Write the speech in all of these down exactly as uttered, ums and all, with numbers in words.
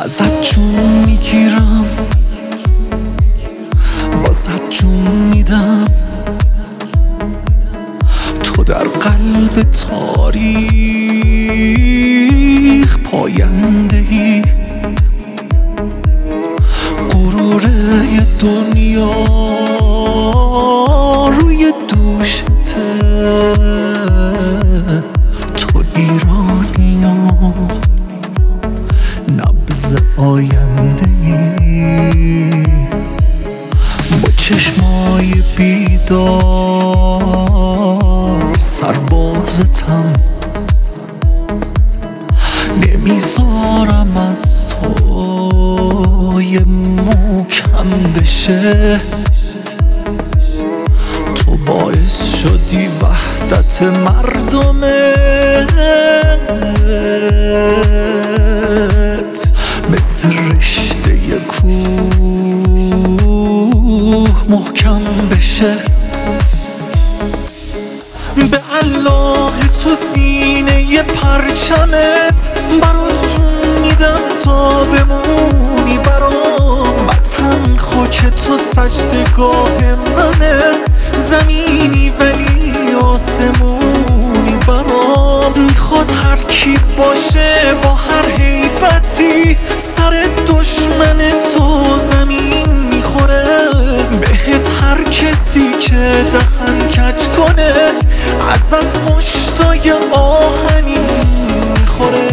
ازت جون میگیرم، بازت جون میدم. تو در قلب تاریخ پاینده‌ای، غروره دنیا روی دوشته. تو ایرانیان، نبض آینده‌ای، با چشمای بیدار سربازتم. نمیذارم از تو یه مو کم بشه. تو باعث شدی وحدت مردمت مثل رشته کوه محکم بشه. به الله تو سینه پرچمت، برات جون میدم تا بمونی برام. وطن خاک تو سجدگاه منه، زمینی ولی آسمونی برام. میخواد هر کی باشه با هر هیبتی، سر دشمن تو زمین میخوره. بهت هر کسی که دهن کج کنه، ازت مشتای آهنی میخوره.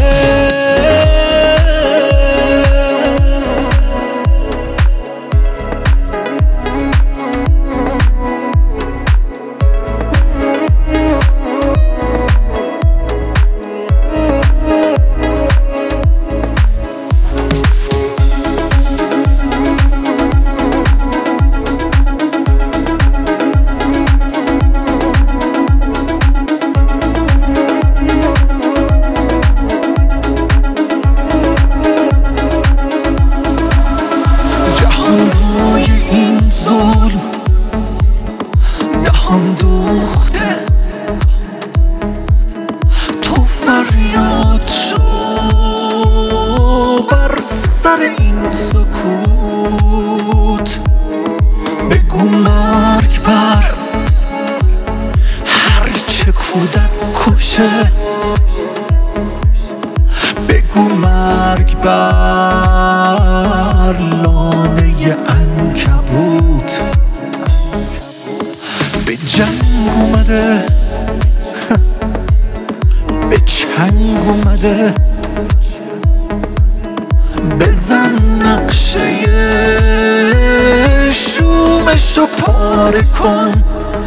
روی این ظلم دهان دوخته، تو فریاد شو بر سر این سکوت. بگو مرگ بر هرچه کودک کشه، بگو مرگ بر لانه عنکبوت. به جنگ اومده، به چنگ اومده، بزن نقشه شومشو پاره کن.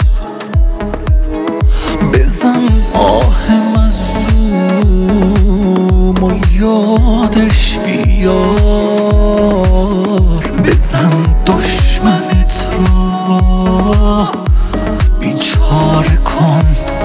بزن آه مظلوم و یادش بیار. بزن دشمنت را بیچاره کن.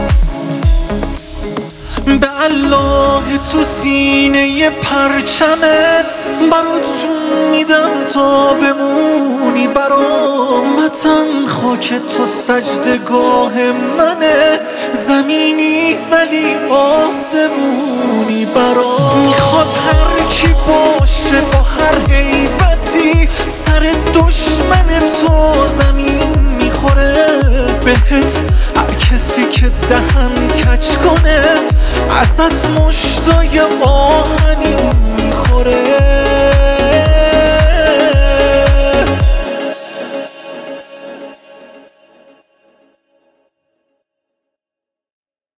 به الله تو سینه پرچمت، برات جون میدم تا بمونی برام. وطن خاک تو سجدگاه منه، زمینی ولی آسمونی برام. میخواد هر کی باشه با هر هیبتی، سر دشمن تو زمین میخوره. بهت هر کسی که دهن کج کنه، ازت مشتای آهنی میخوره.